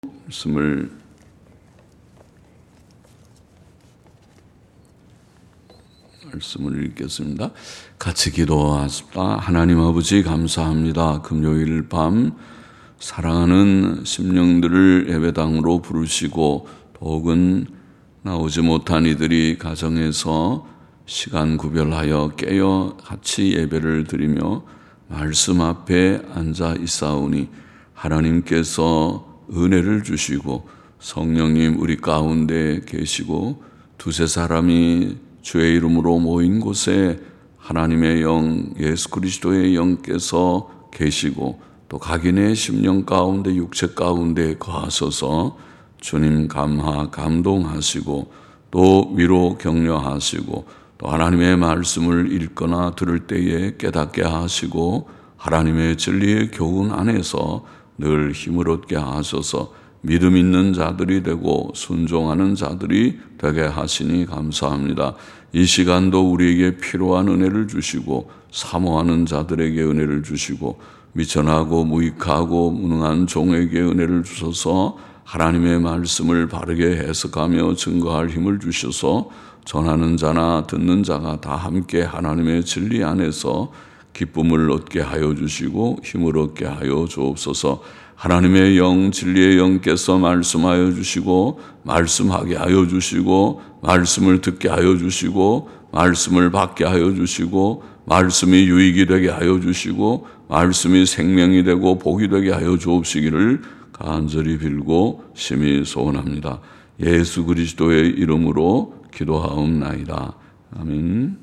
말씀을 읽겠습니다. 같이 기도하십시다. 하나님 아버지 감사합니다. 금요일 밤 사랑하는 심령들을 예배당으로 부르시고 더욱은 나오지 못한 이들이 가정에서 시간 구별하여 깨어 같이 예배를 드리며 말씀 앞에 앉아 있사오니 하나님께서 은혜를 주시고 성령님 우리 가운데 계시고 두세 사람이 주의 이름으로 모인 곳에 하나님의 영 예수 그리스도의 영께서 계시고 또 각인의 심령 가운데 육체 가운데 거하셔서 주님 감동하시고 또 위로 격려하시고 또 하나님의 말씀을 읽거나 들을 때에 깨닫게 하시고 하나님의 진리의 교훈 안에서 늘 힘을 얻게 하셔서 믿음 있는 자들이 되고 순종하는 자들이 되게 하시니 감사합니다. 이 시간도 우리에게 필요한 은혜를 주시고 사모하는 자들에게 은혜를 주시고 미천하고 무익하고 무능한 종에게 은혜를 주셔서 하나님의 말씀을 바르게 해석하며 증거할 힘을 주셔서 전하는 자나 듣는 자가 다 함께 하나님의 진리 안에서 기쁨을 얻게 하여 주시고 힘을 얻게 하여 주옵소서. 하나님의 영 진리의 영께서 말씀하여 주시고 말씀하게 하여 주시고 말씀을 듣게 하여 주시고 말씀을 받게 하여 주시고 말씀이 유익이 되게 하여 주시고 말씀이 생명이 되고 복이 되게 하여 주옵시기를 간절히 빌고 심히 소원합니다. 예수 그리스도의 이름으로 기도하옵나이다. 아멘.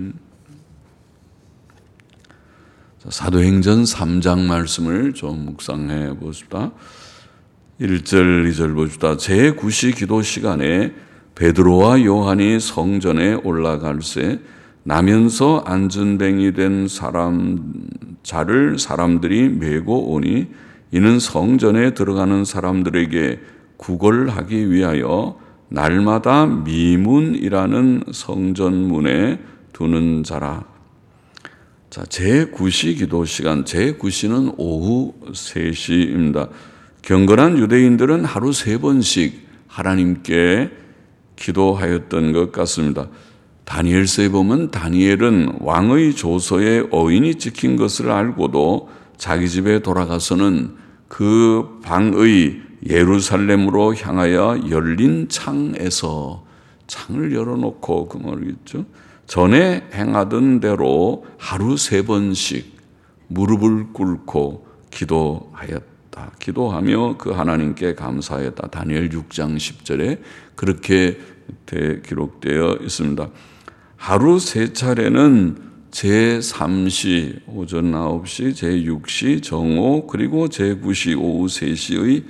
사도행전 3장 말씀을 좀 묵상해 보십시다. 1절 2절 보십시다. 제9시 기도 시간에 베드로와 요한이 성전에 올라갈새 나면서 안전뱅이 된 자를 사람들이 메고 오니 이는 성전에 들어가는 사람들에게 구걸하기 위하여 날마다 미문이라는 성전문에 두는 자라. 자, 제9시 기도 시간, 제9시는 오후 3시입니다. 경건한 유대인들은 하루 3번씩 하나님께 기도하였던 것 같습니다. 다니엘서에 보면 다니엘은 왕의 조서에 어인이 찍힌 것을 알고도 자기 집에 돌아가서는 그 방의 예루살렘으로 향하여 열린 창에서 창을 열어놓고 그 말이겠죠. 전에 행하던 대로 하루 3번씩 무릎을 꿇고 기도하였다. 기도하며 그 하나님께 감사하였다. 다니엘 6장 10절에 그렇게 기록되어 있습니다. 하루 3차례는 제3시 오전 9시, 제6시 정오 그리고 제9시 오후 3시의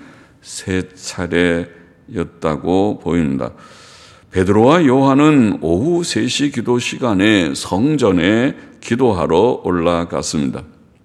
3차례였다고 보입니다. 베드로와 요한은 오후 3시 기도 시간에 성전에 기도하러 올라갔습니다.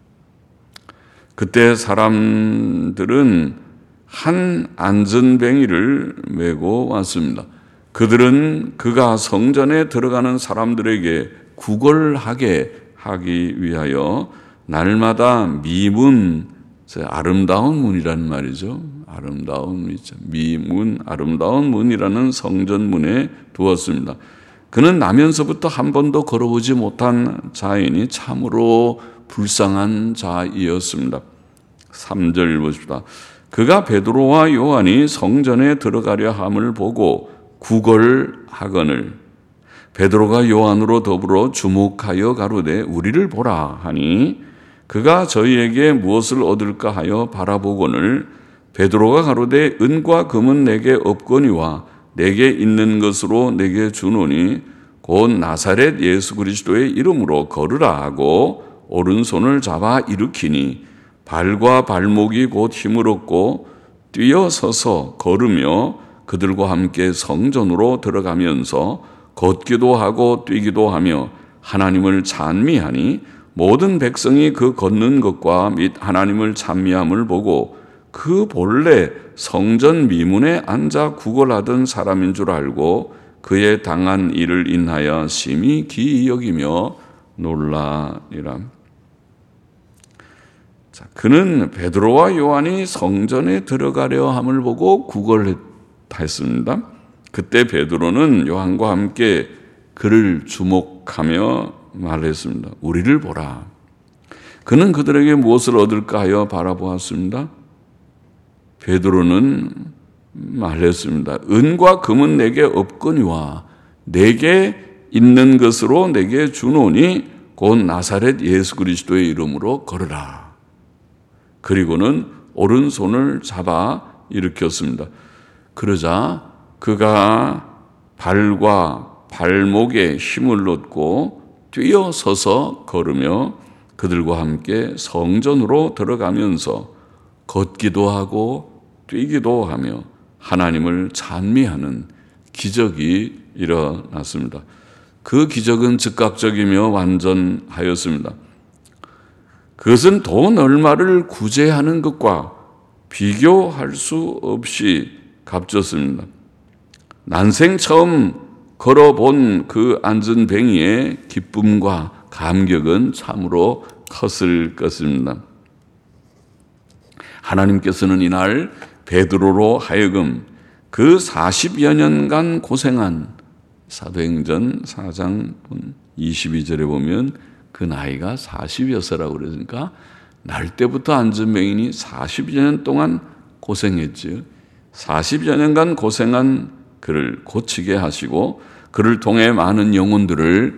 그때 사람들은 한 안전뱅이를 메고 왔습니다. 그들은 그가 성전에 들어가는 사람들에게 구걸하게 하기 위하여 날마다 미문, 아름다운 문이라는 말이죠. 아름다운 문이죠. 미문, 아름다운 문이라는 성전문에 두었습니다. 그는 나면서부터 한 번도 걸어보지 못한 자이니 참으로 불쌍한 자이었습니다. 3절 보십시다. 그가 베드로와 요한이 성전에 들어가려 함을 보고 구걸하거늘 베드로가 요한으로 더불어 주목하여 가로되 우리를 보라 하니 그가 저희에게 무엇을 얻을까 하여 바라보거늘 베드로가 가로되 은과 금은 내게 없거니와 내게 있는 것으로 내게 주노니 곧 나사렛 예수 그리스도의 이름으로 걸으라 하고 오른손을 잡아 일으키니 발과 발목이 곧 힘을 얻고 뛰어서서 걸으며 그들과 함께 성전으로 들어가면서 걷기도 하고 뛰기도 하며 하나님을 찬미하니 모든 백성이 그 걷는 것과 및 하나님을 찬미함을 보고 그 본래 성전 미문에 앉아 구걸하던 사람인 줄 알고 그의 당한 일을 인하여 심히 기이 여기며 놀라니라. 자, 그는 베드로와 요한이 성전에 들어가려 함을 보고 구걸했습니다. 그때 베드로는 요한과 함께 그를 주목하며 말했습니다. 우리를 보라. 그는 그들에게 무엇을 얻을까 하여 바라보았습니다. 베드로는 말했습니다. 은과 금은 내게 없거니와 내게 있는 것으로 내게 주노니 곧 나사렛 예수 그리스도의 이름으로 걸으라. 그리고는 오른손을 잡아 일으켰습니다. 그러자 그가 발과 발목에 힘을 얻고 뛰어서서 걸으며 그들과 함께 성전으로 들어가면서 걷기도 하고 뛰기도 하며 하나님을 찬미하는 기적이 일어났습니다. 그 기적은 즉각적이며 완전하였습니다. 그것은 돈 얼마를 구제하는 것과 비교할 수 없이 값졌습니다. 난생 처음 걸어본 그 앉은 뱅이의 기쁨과 감격은 참으로 컸을 것입니다. 하나님께서는 이날 베드로로 하여금 그 40여 년간 고생한 사도행전 4장 22절에 보면 그 나이가 40여서라고 그러니까 날 때부터 앉은 뱅인이 40여 년 동안 고생했죠. 40여 년간 고생한 그를 고치게 하시고 그를 통해 많은 영혼들을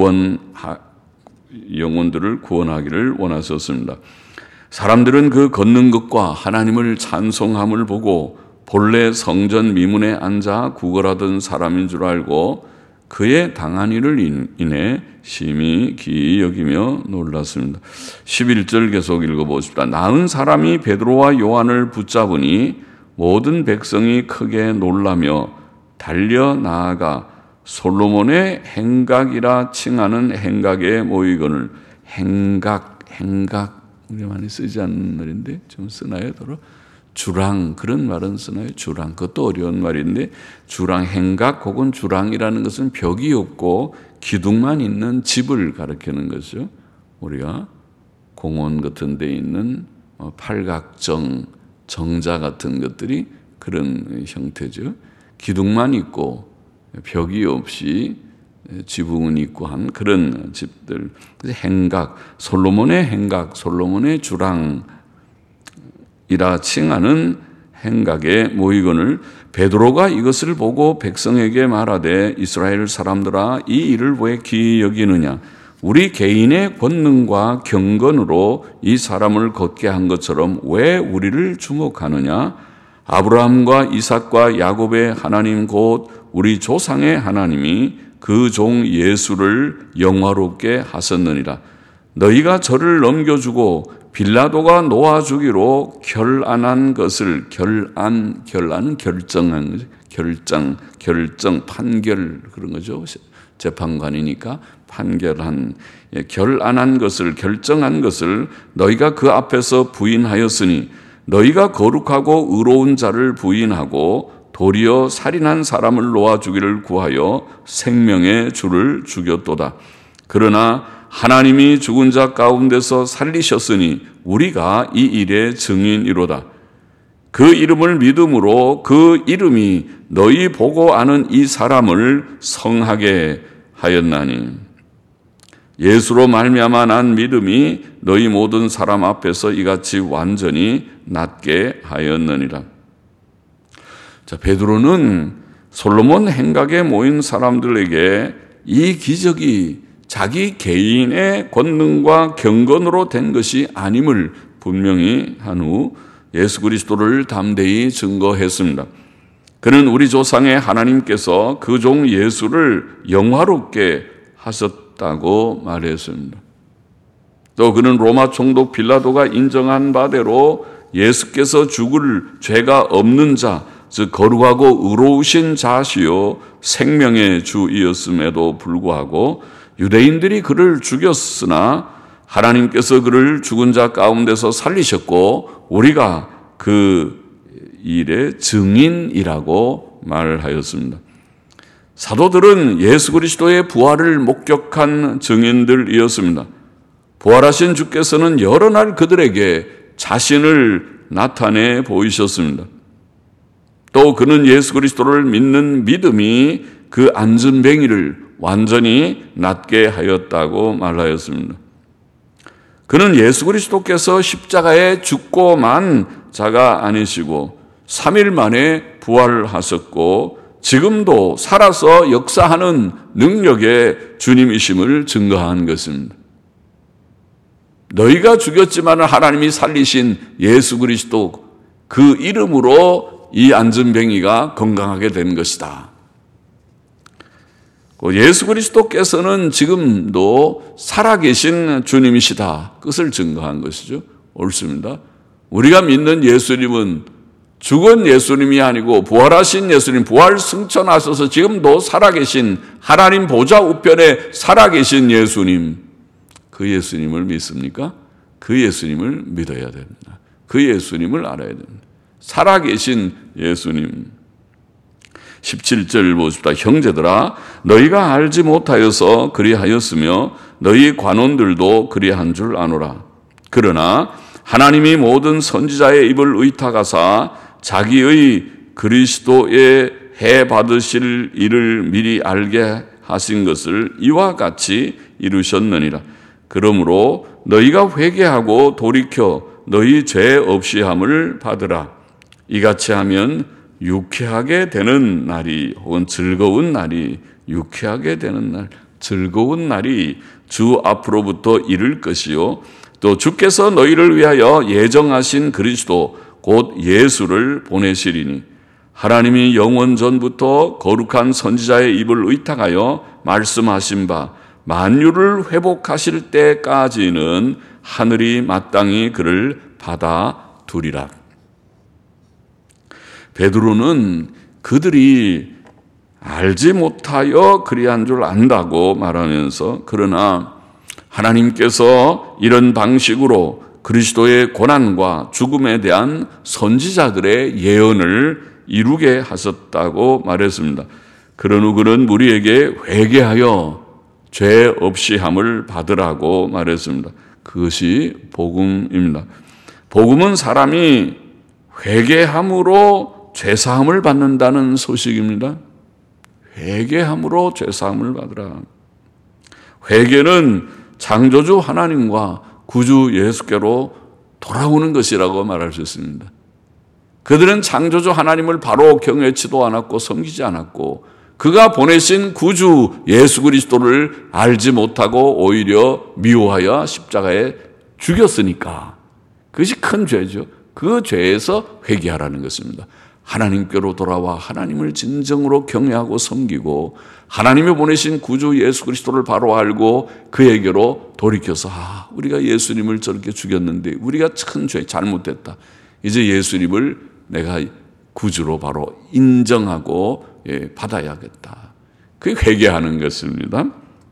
구원하기를 원하셨습니다. 사람들은 그 걷는 것과 하나님을 찬송함을 보고 본래 성전 미문에 앉아 구걸하던 사람인 줄 알고 그의 당한 일을 인해 심히 기이 여기며 놀랐습니다. 11절 계속 읽어보십시다. 나은 사람이 베드로와 요한을 붙잡으니 모든 백성이 크게 놀라며 달려 나아가 솔로몬의 행각이라 칭하는 행각에 모이거늘. 행각 우리 많이 쓰지 않는 말인데 좀 쓰나요? 더러 주랑 그런 말은 쓰나요? 주랑 그것도 어려운 말인데 주랑 행각 혹은 주랑이라는 것은 벽이 없고 기둥만 있는 집을 가리키는 것이죠. 우리가 공원 같은 데 있는 팔각정 정자 같은 것들이 그런 형태죠. 기둥만 있고 벽이 없이 지붕은 있고 한 그런 집들. 행각, 솔로몬의 행각, 솔로몬의 주랑이라 칭하는 행각에 모이거늘. 베드로가 이것을 보고 백성에게 말하되 이스라엘 사람들아 이 일을 왜 기이 여기느냐. 우리 개인의 권능과 경건으로 이 사람을 걷게 한 것처럼 왜 우리를 주목하느냐. 아브라함과 이삭과 야곱의 하나님 곧 우리 조상의 하나님이 그 종 예수를 영화롭게 하셨느니라. 너희가 저를 넘겨주고 빌라도가 놓아주기로 결안한 것을 결안은 결정한 거죠. 결정 판결 그런 거죠. 재판관이니까 판결한 결안한 것을 결정한 것을 너희가 그 앞에서 부인하였으니 너희가 거룩하고 의로운 자를 부인하고 도리어 살인한 사람을 놓아주기를 구하여 생명의 주를 죽였도다. 그러나 하나님이 죽은 자 가운데서 살리셨으니 우리가 이 일의 증인이로다. 그 이름을 믿음으로 그 이름이 너희 보고 아는 이 사람을 성하게 하였나니 예수로 말미암아 난 믿음이 너희 모든 사람 앞에서 이같이 완전히 낫게 하였느니라. 자, 베드로는 솔로몬 행각에 모인 사람들에게 이 기적이 자기 개인의 권능과 경건으로 된 것이 아님을 분명히 한 후 예수 그리스도를 담대히 증거했습니다. 그는 우리 조상의 하나님께서 그 종 예수를 영화롭게 하셨다고 말했습니다. 또 그는 로마 총독 빌라도가 인정한 바대로 예수께서 죽을 죄가 없는 자, 즉 거룩하고 의로우신 자시요 생명의 주이었음에도 불구하고 유대인들이 그를 죽였으나 하나님께서 그를 죽은 자 가운데서 살리셨고 우리가 그 일의 증인이라고 말하였습니다. 사도들은 예수 그리스도의 부활을 목격한 증인들이었습니다. 부활하신 주께서는 여러 날 그들에게 자신을 나타내 보이셨습니다. 또 그는 예수 그리스도를 믿는 믿음이 그 안전뱅이를 완전히 낫게 하였다고 말하였습니다. 그는 예수 그리스도께서 십자가에 죽고만 자가 아니시고 3일 만에 부활하셨고 지금도 살아서 역사하는 능력의 주님이심을 증거한 것입니다. 너희가 죽였지만 하나님이 살리신 예수 그리스도 그 이름으로 이 안전뱅이가 건강하게 된 것이다. 예수 그리스도께서는 지금도 살아계신 주님이시다. 그것을 증거한 것이죠. 옳습니다. 우리가 믿는 예수님은 죽은 예수님이 아니고 부활하신 예수님, 부활 승천하셔서 지금도 살아계신 하나님 보좌 우편에 살아계신 예수님, 그 예수님을 믿습니까? 그 예수님을 믿어야 됩니다. 그 예수님을 알아야 됩니다. 살아계신 예수님. 17절 보십시다. 형제들아 너희가 알지 못하여서 그리하였으며 너희 관원들도 그리한 줄 아노라. 그러나 하나님이 모든 선지자의 입을 의탁하사 자기의 그리스도의 해 받으실 일을 미리 알게 하신 것을 이와 같이 이루셨느니라. 그러므로 너희가 회개하고 돌이켜 너희 죄 없이 함을 받으라. 이같이 하면 유쾌하게 되는 날이 혹은 즐거운 날이 유쾌하게 되는 날, 즐거운 날이 주 앞으로부터 이를 것이요 또 주께서 너희를 위하여 예정하신 그리스도 곧 예수를 보내시리니 하나님이 영원 전부터 거룩한 선지자의 입을 의탁하여 말씀하신 바 만유를 회복하실 때까지는 하늘이 마땅히 그를 받아두리라. 베드로는 그들이 알지 못하여 그리한 줄 안다고 말하면서 그러나 하나님께서 이런 방식으로 그리스도의 고난과 죽음에 대한 선지자들의 예언을 이루게 하셨다고 말했습니다. 그런 후 그는 우리에게 회개하여 죄 없이 함을 받으라고 말했습니다. 그것이 복음입니다. 복음은 사람이 회개함으로 죄사함을 받는다는 소식입니다. 회개함으로 죄사함을 받으라. 회개는 창조주 하나님과 구주 예수께로 돌아오는 것이라고 말할 수 있습니다. 그들은 창조주 하나님을 바로 경외치도 않았고 섬기지 않았고 그가 보내신 구주 예수 그리스도를 알지 못하고 오히려 미워하여 십자가에 죽였으니까 그것이 큰 죄죠. 그 죄에서 회개하라는 것입니다. 하나님께로 돌아와 하나님을 진정으로 경외하고 섬기고 하나님이 보내신 구주 예수 그리스도를 바로 알고 그에게로 돌이켜서 우리가 예수님을 저렇게 죽였는데 우리가 큰 죄 잘못됐다. 이제 예수님을 내가 구주로 바로 인정하고 받아야겠다. 그게 회개하는 것입니다.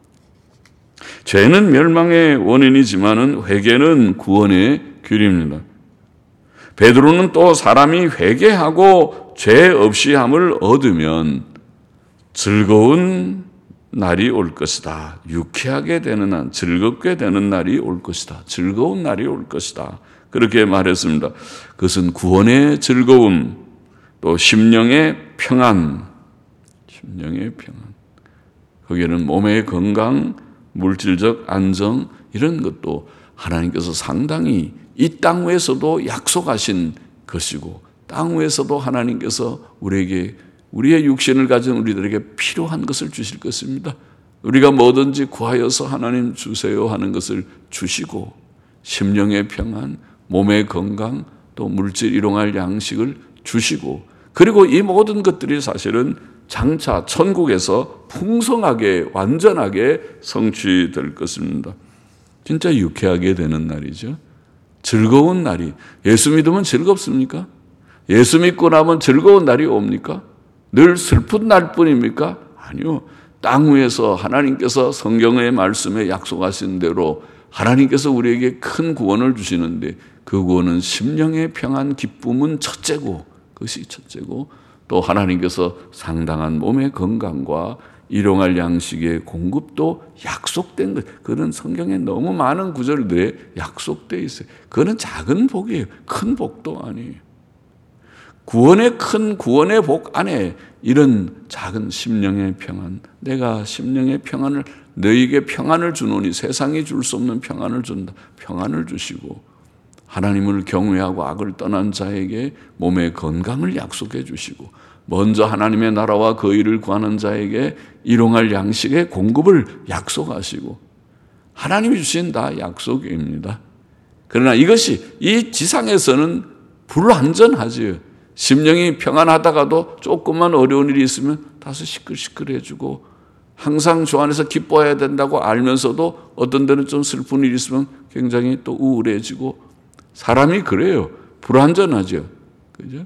죄는 멸망의 원인이지만은 회개는 구원의 길입니다. 베드로는 또 사람이 회개하고 죄 없이 함을 얻으면 즐거운 날이 올 것이다. 유쾌하게 되는 날, 즐겁게 되는 날이 올 것이다. 즐거운 날이 올 것이다. 그렇게 말했습니다. 그것은 구원의 즐거움, 또 심령의 평안, 심령의 평안. 거기에는 몸의 건강, 물질적 안정 이런 것도 하나님께서 상당히 이 땅 위에서도 약속하신 것이고 땅 위에서도 하나님께서 우리에게 우리의 육신을 가진 우리들에게 필요한 것을 주실 것입니다. 우리가 뭐든지 구하여서 하나님 주세요 하는 것을 주시고 심령의 평안, 몸의 건강, 또 물질 일용할 양식을 주시고 그리고 이 모든 것들이 사실은 장차 천국에서 풍성하게 완전하게 성취될 것입니다. 진짜 유쾌하게 되는 날이죠. 즐거운 날이. 예수 믿으면 즐겁습니까? 예수 믿고 나면 즐거운 날이 옵니까? 늘 슬픈 날뿐입니까? 아니요. 땅 위에서 하나님께서 성경의 말씀에 약속하신 대로 하나님께서 우리에게 큰 구원을 주시는데 그 구원은 심령의 평안 기쁨은 첫째고 그것이 첫째고 또 하나님께서 상당한 몸의 건강과 일용할 양식의 공급도 약속된 것. 그런 성경에 너무 많은 구절들에 약속되어 있어요. 그거는 작은 복이에요. 큰 복도 아니에요. 구원의 큰 구원의 복 안에 이런 작은 심령의 평안, 내가 심령의 평안을 너희에게 평안을 주노니 세상이 줄 수 없는 평안을 준다. 평안을 주시고 하나님을 경외하고 악을 떠난 자에게 몸의 건강을 약속해 주시고 먼저 하나님의 나라와 그 일을 구하는 자에게 일용할 양식의 공급을 약속하시고 하나님이 주신 다 약속입니다. 그러나 이것이 이 지상에서는 불완전하지요. 심령이 평안하다가도 조금만 어려운 일이 있으면 다소 시끌시끌해지고 항상 주 안에서 기뻐해야 된다고 알면서도 어떤 데는 좀 슬픈 일이 있으면 굉장히 또 우울해지고 사람이 그래요. 불완전하죠. 그죠?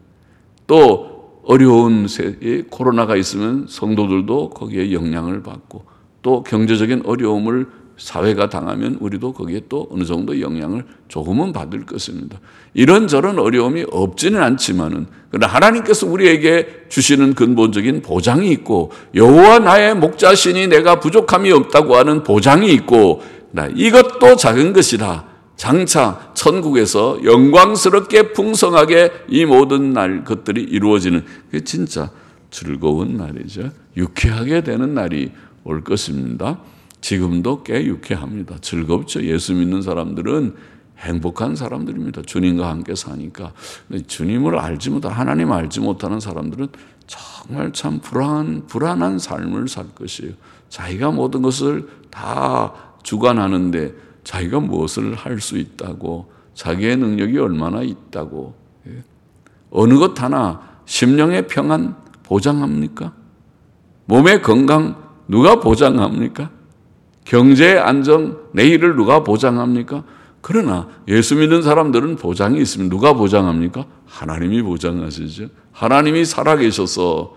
또 어려운 코로나가 있으면 성도들도 거기에 영향을 받고 또 경제적인 어려움을 사회가 당하면 우리도 거기에 또 어느 정도 영향을 조금은 받을 것입니다. 이런저런 어려움이 없지는 않지만은 그러나 하나님께서 우리에게 주시는 근본적인 보장이 있고 여호와 나의 목자시니 내가 부족함이 없다고 하는 보장이 있고 이것도 작은 것이라 장차 천국에서 영광스럽게 풍성하게 이 모든 날 것들이 이루어지는 그게 진짜 즐거운 날이죠. 유쾌하게 되는 날이 올 것입니다. 지금도 꽤 유쾌합니다. 즐겁죠. 예수 믿는 사람들은 행복한 사람들입니다. 주님과 함께 사니까. 근데 주님을 알지 못하는 하나님 알지 못하는 사람들은 정말 참 불안한 삶을 살 것이에요. 자기가 모든 것을 다 주관하는데 자기가 무엇을 할 수 있다고 자기의 능력이 얼마나 있다고 어느 것 하나 심령의 평안 보장합니까? 몸의 건강 누가 보장합니까? 경제의 안정, 내일을 누가 보장합니까? 그러나 예수 믿는 사람들은 보장이 있으면 누가 보장합니까? 하나님이 보장하시죠. 하나님이 살아계셔서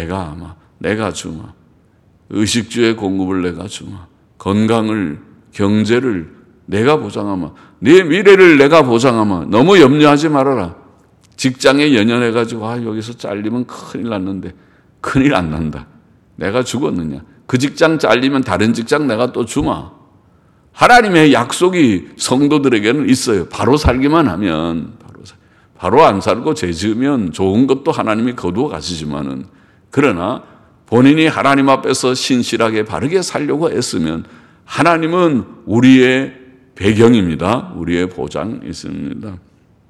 내가 주마. 의식주의 공급을 내가 주마. 건강을, 경제를 내가 보장하마. 네 미래를 내가 보장하마. 너무 염려하지 말아라. 직장에 연연해가지고 여기서 잘리면 큰일 났는데 큰일 안 난다. 내가 죽었느냐. 그 직장 잘리면 다른 직장 내가 또 주마. 하나님의 약속이 성도들에게는 있어요. 바로 살기만 하면 바로 안 살고 죄 지으면 좋은 것도 하나님이 거두어 가시지만은 그러나 본인이 하나님 앞에서 신실하게 바르게 살려고 애쓰면 하나님은 우리의 배경입니다. 우리의 보장이 있습니다.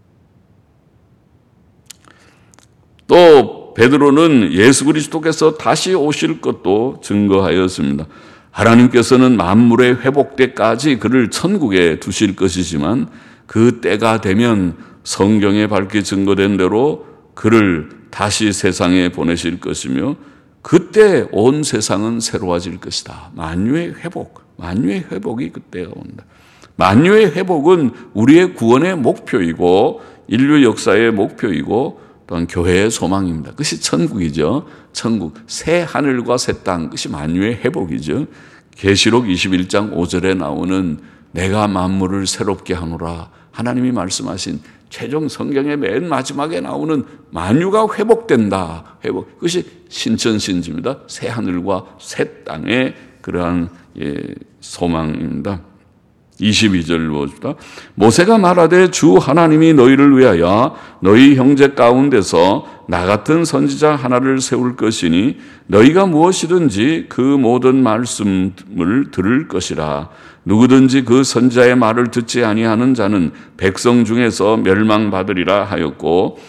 또 베드로는 예수 그리스도께서 다시 오실 것도 증거하였습니다. 하나님께서는 만물의 회복 때까지 그를 천국에 두실 것이지만 그 때가 되면 성경에 밝게 증거된 대로 그를 다시 세상에 보내실 것이며 그때 온 세상은 새로워질 것이다. 만유의 회복이 그때가 온다. 만유의 회복은 우리의 구원의 목표이고 인류 역사의 목표이고 또한 교회의 소망입니다. 그것이 천국이죠. 천국, 새 하늘과 새 땅, 그것이 만유의 회복이죠. 계시록 21장 5절에 나오는 내가 만물을 새롭게 하노라. 하나님이 말씀하신 최종 성경의 맨 마지막에 나오는 만유가 회복된다. 회복. 그것이 신천신지입니다. 새 하늘과 새 땅의 그러한 소망입니다. 22절 보십시다. 모세가 말하되 주 하나님이 너희를 위하여 너희 형제 가운데서 나 같은 선지자 하나를 세울 것이니 너희가 무엇이든지 그 모든 말씀을 들을 것이라. 누구든지 그 선지자의 말을 듣지 아니하는 자는 백성 중에서 멸망받으리라 하였고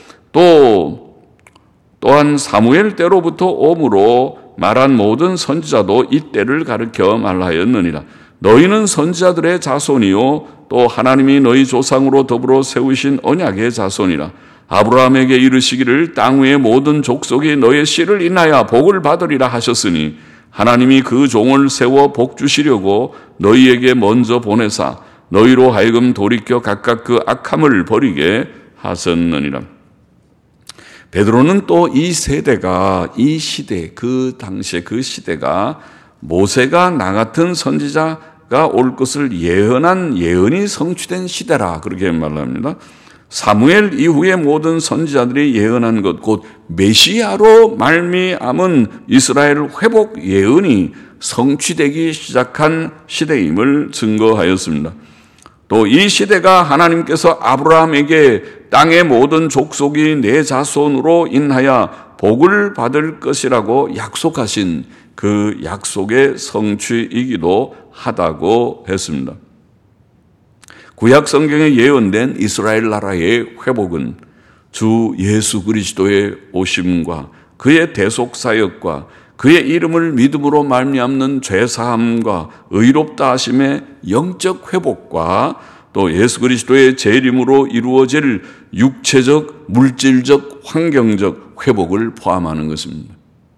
또한 사무엘 때로부터 오므로 말한 모든 선지자도 이 때를 가르쳐 말하였느니라. 너희는 선지자들의 자손이요 또 하나님이 너희 조상으로 더불어 세우신 언약의 자손이라. 아브라함에게 이르시기를 땅 위의 모든 족속이 너의 씨를 인하여 복을 받으리라 하셨으니 하나님이 그 종을 세워 복 주시려고 너희에게 먼저 보내사 너희로 하여금 돌이켜 각각 그 악함을 버리게 하셨느니라. 베드로는 또 이 세대가 이 시대 그 당시에 그 시대가 모세가 나 같은 선지자가 올 것을 예언한 예언이 성취된 시대라 그렇게 말합니다. 사무엘 이후의 모든 선지자들이 예언한 것, 곧 메시아로 말미암은 이스라엘 회복 예언이 성취되기 시작한 시대임을 증거하였습니다. 또 이 시대가 하나님께서 아브라함에게 땅의 모든 족속이 내 자손으로 인하여 복을 받을 것이라고 약속하신 그 약속의 성취이기도 하다고 했습니다. 구약 성경에 예언된 이스라엘 나라의 회복은 주 예수 그리스도의 오심과 그의 대속 사역과 그의 이름을 믿음으로 말미암는 죄사함과 의롭다 하심의 영적 회복과 또 예수 그리스도의 재림으로 이루어질 육체적, 물질적, 환경적 회복을 포함하는 것입니다.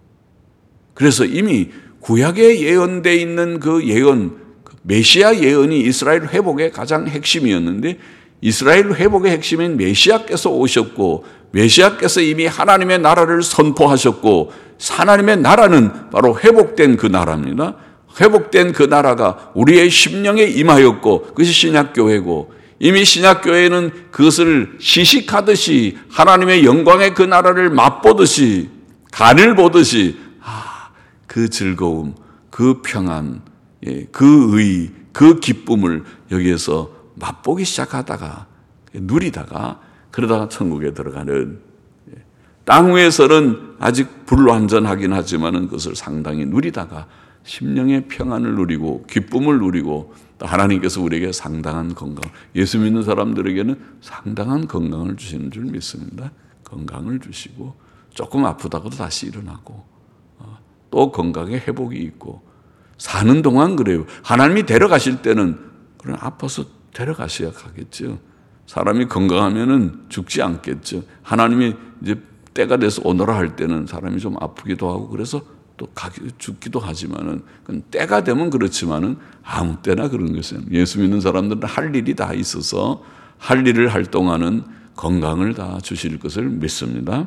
그래서 이미 구약에 예언되어 있는 그 예언, 메시아 예언이 이스라엘 회복의 가장 핵심이었는데 이스라엘 회복의 핵심인 메시아께서 오셨고 메시아께서 이미 하나님의 나라를 선포하셨고 하나님의 나라는 바로 회복된 그 나라입니다. 회복된 그 나라가 우리의 심령에 임하였고 그것이 신약교회고 이미 신약교회는 그것을 시식하듯이 하나님의 영광의 그 나라를 맛보듯이 간을 보듯이 그 즐거움, 그 평안, 그 의, 그 기쁨을 여기에서 맛보기 시작하다가 누리다가 그러다가 천국에 들어가는 땅 위에서는 아직 불완전하긴 하지만 그것을 상당히 누리다가 심령의 평안을 누리고 기쁨을 누리고 또 하나님께서 우리에게 상당한 건강, 예수 믿는 사람들에게는 상당한 건강을 주시는 줄 믿습니다. 건강을 주시고 조금 아프다고도 다시 일어나고 또 건강에 회복이 있고 사는 동안 그래요. 하나님이 데려가실 때는 그럼 아파서 데려가셔야 가겠죠. 사람이 건강하면은 죽지 않겠죠. 하나님이 이제 때가 돼서 오너라 할 때는 사람이 좀 아프기도 하고 그래서 또 죽기도 하지만은 때가 되면 그렇지만은 아무 때나 그런 것은 예수 믿는 사람들은 할 일이 다 있어서 할 일을 할 동안은 건강을 다 주실 것을 믿습니다.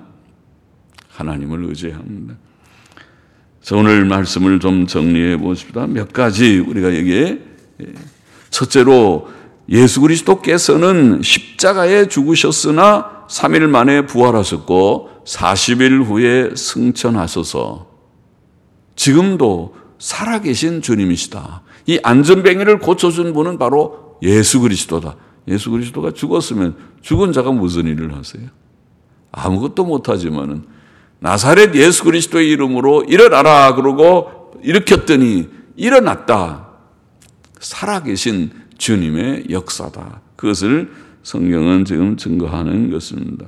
하나님을 의지합니다. 그래서 오늘 말씀을 좀 정리해 보십시다. 몇 가지 우리가 여기에 첫째로 예수 그리스도께서는 십자가에 죽으셨으나 3일 만에 부활하셨고 40일 후에 승천하셔서 지금도 살아계신 주님이시다. 이 안전뱅이를 고쳐준 분은 바로 예수 그리스도다. 예수 그리스도가 죽었으면 죽은 자가 무슨 일을 하세요? 아무것도 못하지만은 나사렛 예수 그리스도의 이름으로 일어나라 그러고 일으켰더니 일어났다. 살아계신 주님의 역사다. 그것을 성경은 지금 증거하는 것입니다.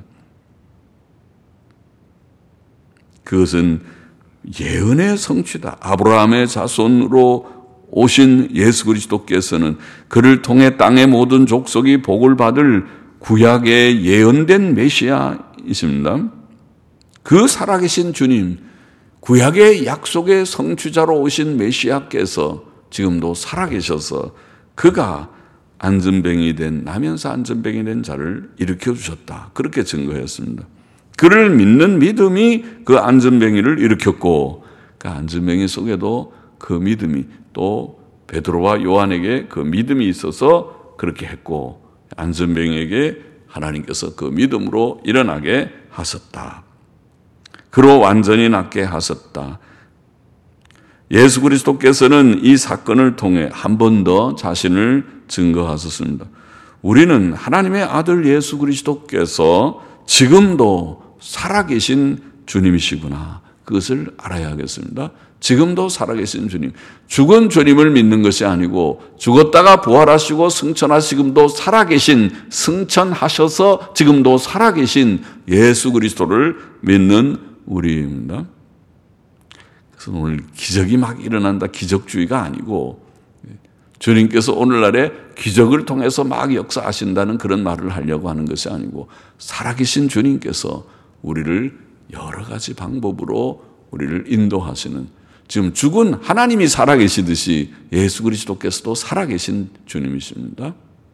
그것은 예언의 성취다. 아브라함의 자손으로 오신 예수 그리스도께서는 그를 통해 땅의 모든 족속이 복을 받을 구약에 예언된 메시아이십니다. 그 살아계신 주님, 구약의 약속의 성취자로 오신 메시아께서 지금도 살아계셔서 그가 안전뱅이 된, 나면서 안전뱅이 된 자를 일으켜 주셨다. 그렇게 증거했습니다. 그를 믿는 믿음이 그 안전뱅이를 일으켰고 그 안전뱅이 속에도 그 믿음이 또 베드로와 요한에게 그 믿음이 있어서 그렇게 했고 안전뱅이에게 하나님께서 그 믿음으로 일어나게 하셨다. 그로 완전히 낫게 하셨다. 예수 그리스도께서는 이 사건을 통해 한 번 더 자신을 증거하셨습니다. 우리는 하나님의 아들 예수 그리스도께서 지금도 살아계신 주님이시구나. 그것을 알아야 하겠습니다. 지금도 살아계신 주님. 죽은 주님을 믿는 것이 아니고 죽었다가 부활하시고 승천하시금도 살아계신, 승천하셔서 지금도 살아계신 예수 그리스도를 믿는 우리입니다. 그래서 오늘 기적이 막 일어난다. 기적주의가 아니고 주님께서 오늘날에 기적을 통해서 막 역사하신다는 그런 말을 하려고 하는 것이 아니고 살아계신 주님께서 우리를 여러 가지 방법으로 우리를 인도하시는, 지금 죽은 하나님이 살아계시듯이 예수 그리스도께서도 살아계신 주님이십니다.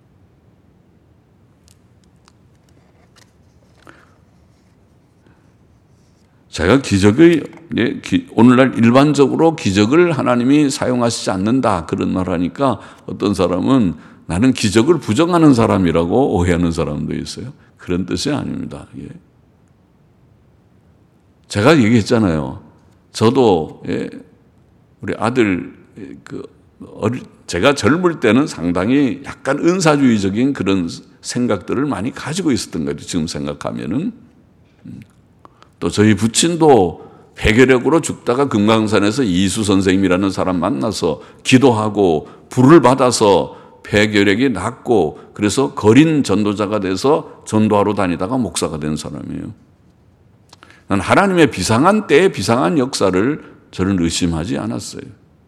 제가 오늘날 일반적으로 기적을 하나님이 사용하시지 않는다 그런 말 하니까 어떤 사람은 나는 기적을 부정하는 사람이라고 오해하는 사람도 있어요. 그런 뜻이 아닙니다. 예. 제가 얘기했잖아요. 저도 우리 아들 제가 젊을 때는 상당히 약간 은사주의적인 그런 생각들을 많이 가지고 있었던 거예요. 지금 생각하면은. 또 저희 부친도 폐결핵으로 죽다가 금강산에서 이수 선생님이라는 사람 만나서 기도하고 불을 받아서 폐결핵이 낫고 그래서 거린 전도자가 돼서 전도하러 다니다가 목사가 된 사람이에요. 난 하나님의 비상한 때의 비상한 역사를 저는 의심하지 않았어요.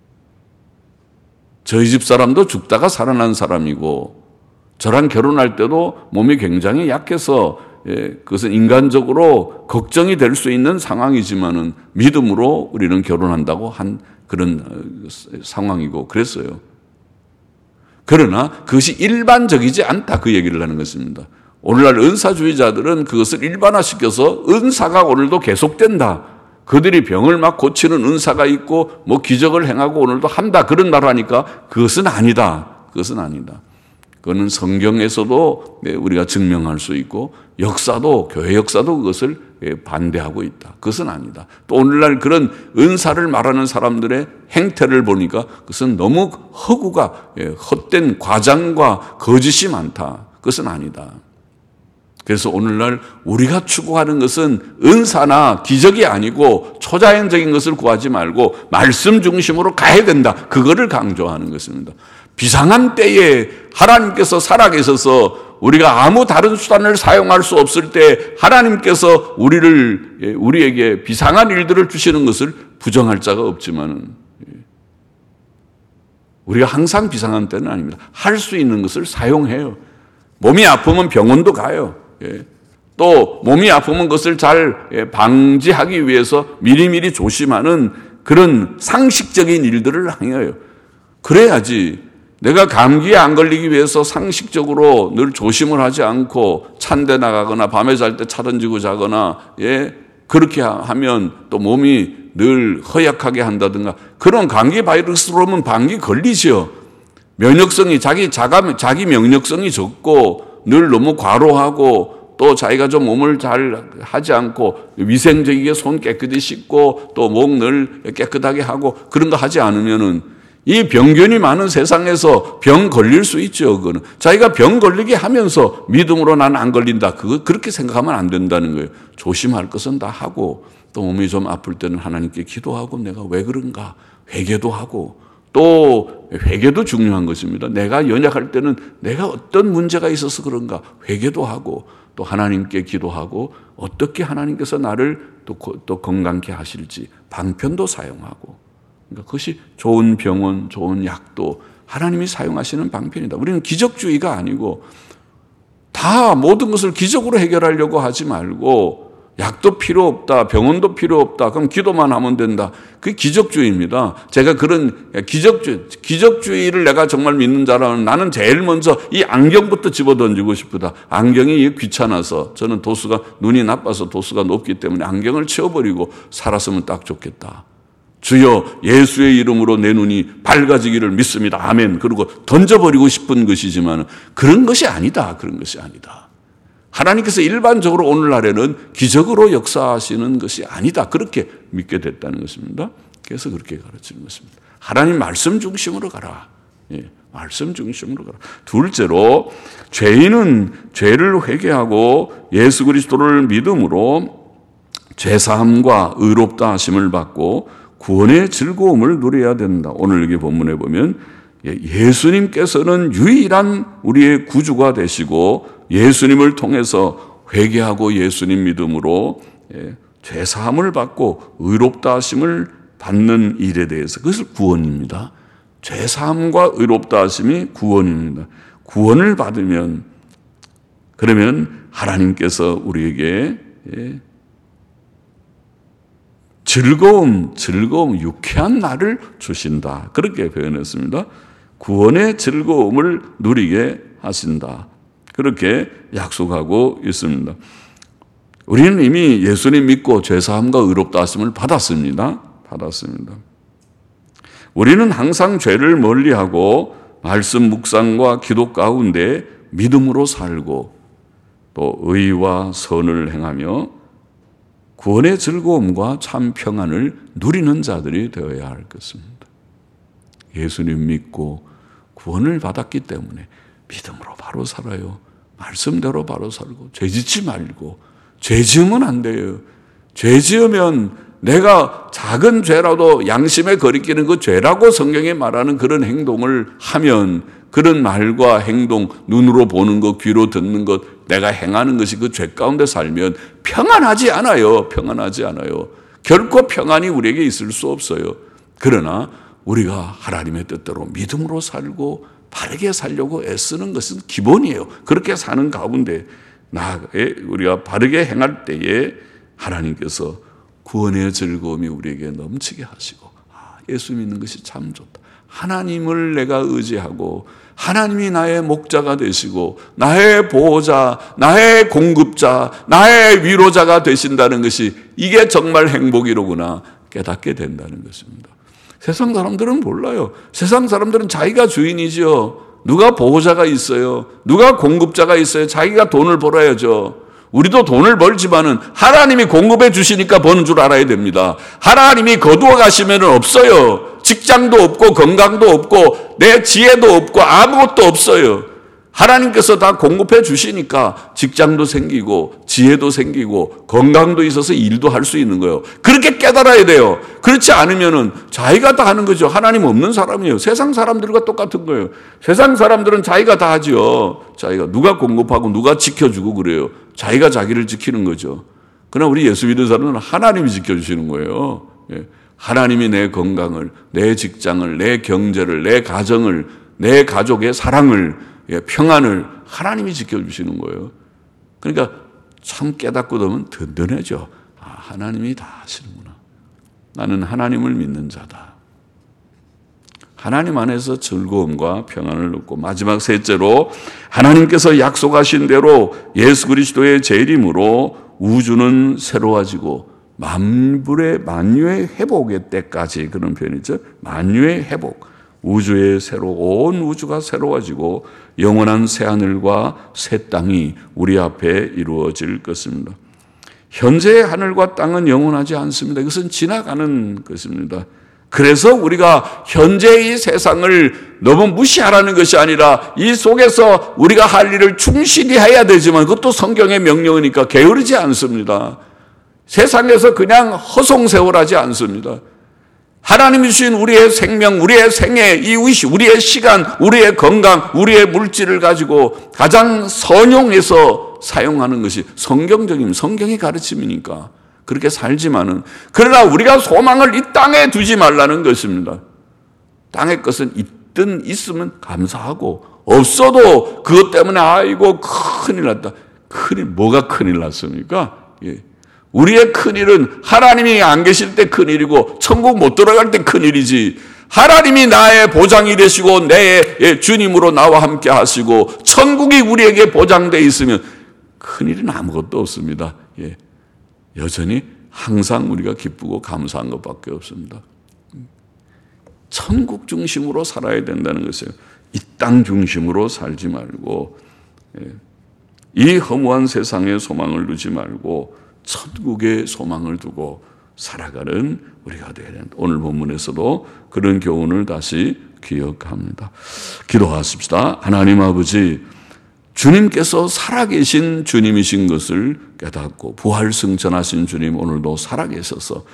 저희 집 사람도 죽다가 살아난 사람이고 저랑 결혼할 때도 몸이 굉장히 약해서 그것은 인간적으로 걱정이 될 수 있는 상황이지만은 믿음으로 우리는 결혼한다고 한 그런 상황이고 그랬어요. 그러나 그것이 일반적이지 않다 그 얘기를 하는 것입니다. 오늘날 은사주의자들은 그것을 일반화시켜서 은사가 오늘도 계속된다. 그들이 병을 막 고치는 은사가 있고 뭐 기적을 행하고 오늘도 한다. 그런 말을 하니까 그것은 아니다. 그것은 아니다. 그거는 성경에서도 우리가 증명할 수 있고 역사도 교회 역사도 그것을 반대하고 있다. 그것은 아니다. 또 오늘날 그런 은사를 말하는 사람들의 행태를 보니까 그것은 너무 허구가 헛된 과장과 거짓이 많다. 그것은 아니다. 그래서 오늘날 우리가 추구하는 것은 은사나 기적이 아니고 초자연적인 것을 구하지 말고 말씀 중심으로 가야 된다. 그거를 강조하는 것입니다. 비상한 때에 하나님께서 살아계셔서 우리가 아무 다른 수단을 사용할 수 없을 때 하나님께서 우리에게 비상한 일들을 주시는 것을 부정할 자가 없지만은 우리가 항상 비상한 때는 아닙니다. 할 수 있는 것을 사용해요. 몸이 아프면 병원도 가요. 또 몸이 아프면 그것을 잘 방지하기 위해서 미리미리 조심하는 그런 상식적인 일들을 행해요. 그래야지 내가 감기에 안 걸리기 위해서 상식적으로 늘 조심을 하지 않고 찬데 나가거나 밤에 잘 때 차 던지고 자거나 그렇게 하면 또 몸이 늘 허약하게 한다든가 그런 감기 바이러스로는 감기 걸리죠. 면역성이 자기 면역성이 적고 늘 너무 과로하고 또 자기가 좀 몸을 잘 하지 않고 위생적이게 손 깨끗이 씻고 또 목 늘 깨끗하게 하고 그런 거 하지 않으면은 이 병균이 많은 세상에서 병 걸릴 수 있죠. 그거는 자기가 병 걸리게 하면서 믿음으로 나는 안 걸린다. 그렇게 생각하면 안 된다는 거예요. 조심할 것은 다 하고 또 몸이 좀 아플 때는 하나님께 기도하고 내가 왜 그런가 회개도 하고 또 회개도 중요한 것입니다. 내가 연약할 때는 내가 어떤 문제가 있어서 그런가 회개도 하고 또 하나님께 기도하고 어떻게 하나님께서 나를 또 건강케 하실지 방편도 사용하고 그러니까 그것이 좋은 병원, 좋은 약도 하나님이 사용하시는 방편이다. 우리는 기적주의가 아니고 다 모든 것을 기적으로 해결하려고 하지 말고 약도 필요 없다, 병원도 필요 없다, 그럼 기도만 하면 된다. 그게 기적주의입니다. 제가 그런 기적주의를 내가 정말 믿는 자라면 나는 제일 먼저 이 안경부터 집어던지고 싶다. 안경이 귀찮아서 저는 눈이 나빠서 도수가 높기 때문에 안경을 치워버리고 살았으면 딱 좋겠다. 주여 예수의 이름으로 내 눈이 밝아지기를 믿습니다. 아멘. 그리고 던져버리고 싶은 것이지만 그런 것이 아니다. 그런 것이 아니다. 하나님께서 일반적으로 오늘날에는 기적으로 역사하시는 것이 아니다. 그렇게 믿게 됐다는 것입니다. 그래서 그렇게 가르치는 것입니다. 하나님 말씀 중심으로 가라. 말씀 중심으로 가라. 둘째로 죄인은 죄를 회개하고 예수 그리스도를 믿음으로 죄사함과 의롭다 하심을 받고 구원의 즐거움을 누려야 된다. 오늘 여기 본문에 보면 예수님께서는 유일한 우리의 구주가 되시고 예수님을 통해서 회개하고 예수님 믿음으로 죄사함을 받고 의롭다 하심을 받는 일에 대해서 그것을 구원입니다. 죄사함과 의롭다 하심이 구원입니다. 구원을 받으면 그러면 하나님께서 우리에게 즐거움, 유쾌한 날을 주신다. 그렇게 표현했습니다. 구원의 즐거움을 누리게 하신다. 그렇게 약속하고 있습니다. 우리는 이미 예수님 믿고 죄사함과 의롭다 하심을 받았습니다. 우리는 항상 죄를 멀리하고 말씀 묵상과 기도 가운데 믿음으로 살고 또 의와 선을 행하며 구원의 즐거움과 참 평안을 누리는 자들이 되어야 할 것입니다. 예수님 믿고 구원을 받았기 때문에 믿음으로 바로 살아요. 말씀대로 바로 살고 죄 짓지 말고. 죄 지으면 안 돼요. 죄 지으면 내가 작은 죄라도 양심에 거리끼는 그 죄라고 성경에 말하는 그런 행동을 하면, 그런 말과 행동, 눈으로 보는 것, 귀로 듣는 것, 내가 행하는 것이 그 죄 가운데 살면 평안하지 않아요. 평안하지 않아요. 결코 평안이 우리에게 있을 수 없어요. 그러나 우리가 하나님의 뜻대로 믿음으로 살고 바르게 살려고 애쓰는 것은 기본이에요. 그렇게 사는 가운데 나아가 우리가 바르게 행할 때에 하나님께서 구원의 즐거움이 우리에게 넘치게 하시고, 예수 믿는 것이 참 좋다. 하나님을 내가 의지하고 하나님이 나의 목자가 되시고 나의 보호자, 나의 공급자, 나의 위로자가 되신다는 것이 이게 정말 행복이로구나 깨닫게 된다는 것입니다. 세상 사람들은 몰라요. 세상 사람들은 자기가 주인이죠. 누가 보호자가 있어요. 누가 공급자가 있어요. 자기가 돈을 벌어야죠. 우리도 돈을 벌지만은 하나님이 공급해 주시니까 버는 줄 알아야 됩니다. 하나님이 거두어 가시면 없어요. 직장도 없고 건강도 없고 내 지혜도 없고 아무것도 없어요. 하나님께서 다 공급해 주시니까 직장도 생기고 지혜도 생기고 건강도 있어서 일도 할 수 있는 거예요. 그렇게 깨달아야 돼요. 그렇지 않으면은 자기가 다 하는 거죠. 하나님 없는 사람이에요. 세상 사람들과 똑같은 거예요. 세상 사람들은 자기가 다 하죠. 자기가 누가 공급하고 누가 지켜주고 그래요. 자기가 자기를 지키는 거죠. 그러나 우리 예수 믿는 사람은 하나님이 지켜주시는 거예요. 하나님이 내 건강을, 내 직장을, 내 경제를, 내 가정을, 내 가족의 사랑을, 평안을 하나님이 지켜주시는 거예요. 그러니까 참 깨닫고 나면 든든해져. 하나님이 다 하시는구나. 나는 하나님을 믿는 자다. 하나님 안에서 즐거움과 평안을 얻고, 마지막 셋째로 하나님께서 약속하신 대로 예수 그리스도의 재림으로 우주는 새로워지고 만유의 회복의 때까지, 그런 표현이죠. 만유의 회복. 우주의 온 우주가 새로워지고 영원한 새하늘과 새 땅이 우리 앞에 이루어질 것입니다. 현재의 하늘과 땅은 영원하지 않습니다. 이것은 지나가는 것입니다. 그래서 우리가 현재의 세상을 너무 무시하라는 것이 아니라 이 속에서 우리가 할 일을 충실히 해야 되지만, 그것도 성경의 명령이니까 게으르지 않습니다. 세상에서 그냥 허송세월하지 않습니다. 하나님이 주신 우리의 생명, 우리의 생애, 우리의 시간, 우리의 건강, 우리의 물질을 가지고 가장 선용해서 사용하는 것이 성경의 가르침이니까 그렇게 살지만은, 그러나 우리가 소망을 이 땅에 두지 말라는 것입니다. 땅의 것은 있으면 감사하고, 없어도 그것 때문에 아이고 큰일 났다. 뭐가 큰일 났습니까? 우리의 큰일은 하나님이 안 계실 때 큰일이고 천국 못 들어갈 때 큰일이지, 하나님이 나의 보장이 되시고 내 주님으로 나와 함께 하시고 천국이 우리에게 보장되어 있으면 큰일은 아무것도 없습니다. 여전히 항상 우리가 기쁘고 감사한 것밖에 없습니다. 천국 중심으로 살아야 된다는 것이에요. 이 땅 중심으로 살지 말고, 이 허무한 세상에 소망을 두지 말고 천국의 소망을 두고 살아가는 우리가 되어야 된다. 오늘 본문에서도 그런 교훈을 다시 기억합니다. 기도하십시다. 하나님 아버지, 주님께서 살아계신 주님이신 것을 깨닫고 부활승천하신 주님, 오늘도 살아계셔서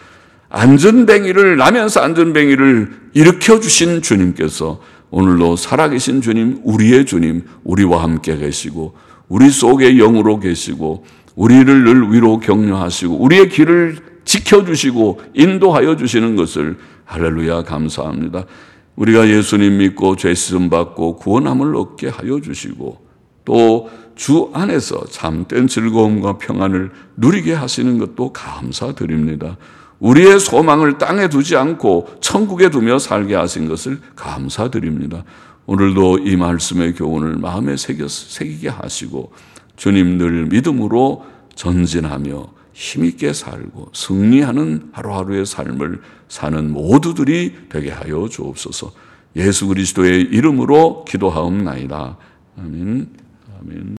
나면서 안전뱅이를 일으켜주신 주님께서 오늘도 살아계신 주님, 우리의 주님, 우리와 함께 계시고 우리 속에 영으로 계시고 우리를 늘 위로 격려하시고 우리의 길을 지켜주시고 인도하여 주시는 것을 할렐루야 감사합니다. 우리가 예수님 믿고 죄 씻음 받고 구원함을 얻게 하여 주시고 또 주 안에서 참된 즐거움과 평안을 누리게 하시는 것도 감사드립니다. 우리의 소망을 땅에 두지 않고 천국에 두며 살게 하신 것을 감사드립니다. 오늘도 이 말씀의 교훈을 마음에 새기게 하시고 주님 늘 믿음으로 전진하며 힘있게 살고 승리하는 하루하루의 삶을 사는 모두들이 되게 하여 주옵소서. 예수 그리스도의 이름으로 기도하옵나이다. 아멘. 아멘.